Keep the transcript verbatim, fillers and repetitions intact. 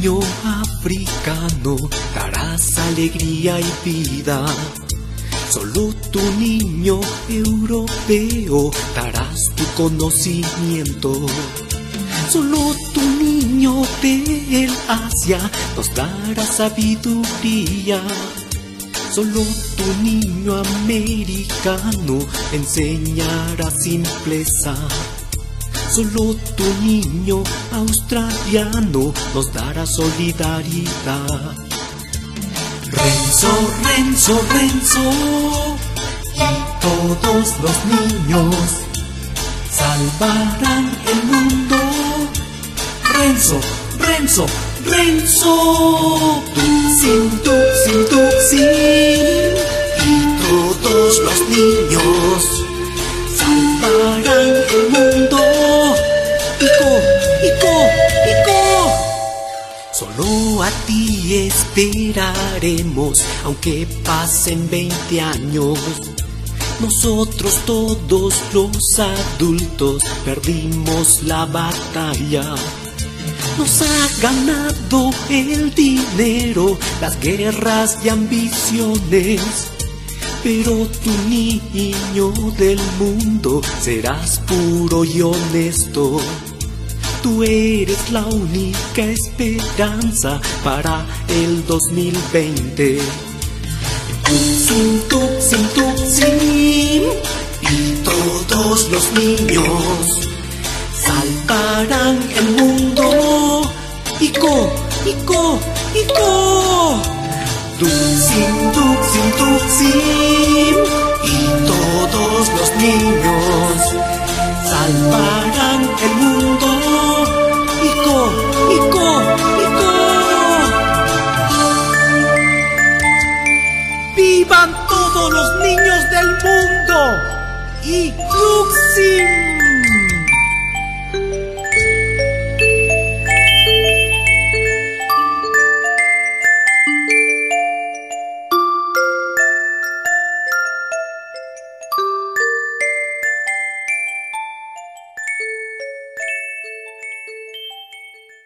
niño africano darás alegría y vida. Solo tu niño europeo darás tu conocimiento. Solo tu niño del Asia nos dará sabiduría. Solo tu niño americano enseñará simpleza. Solo tu niño australiano nos dará solidaridad. Renzo, Renzo, Renzo, y todos los niños salvarán el mundo. Renzo, Renzo, Renzo, Tuxin, Tuxin, Tuxin, y todos los niños salvarán el mundo. Ico, Ico, Ico. Solo a ti esperaremos, aunque pasen veinte años. Nosotros todos los adultos perdimos la batalla. Nos ha ganado el dinero, las guerras y ambiciones. Pero tu niño del mundo serás puro y honesto. Tú eres la única esperanza para el dos mil veinte. Tuxin, Tuxin, Tuxin, y todos los niños salvarán el mundo. Ico, Ico, Ico. Tuxin, Tuxin, Tuxin, y todos los niños salvarán el mundo. Ico, Ico, Ico. ¡Vivan todos los niños del mundo! ¡Y Tuxin!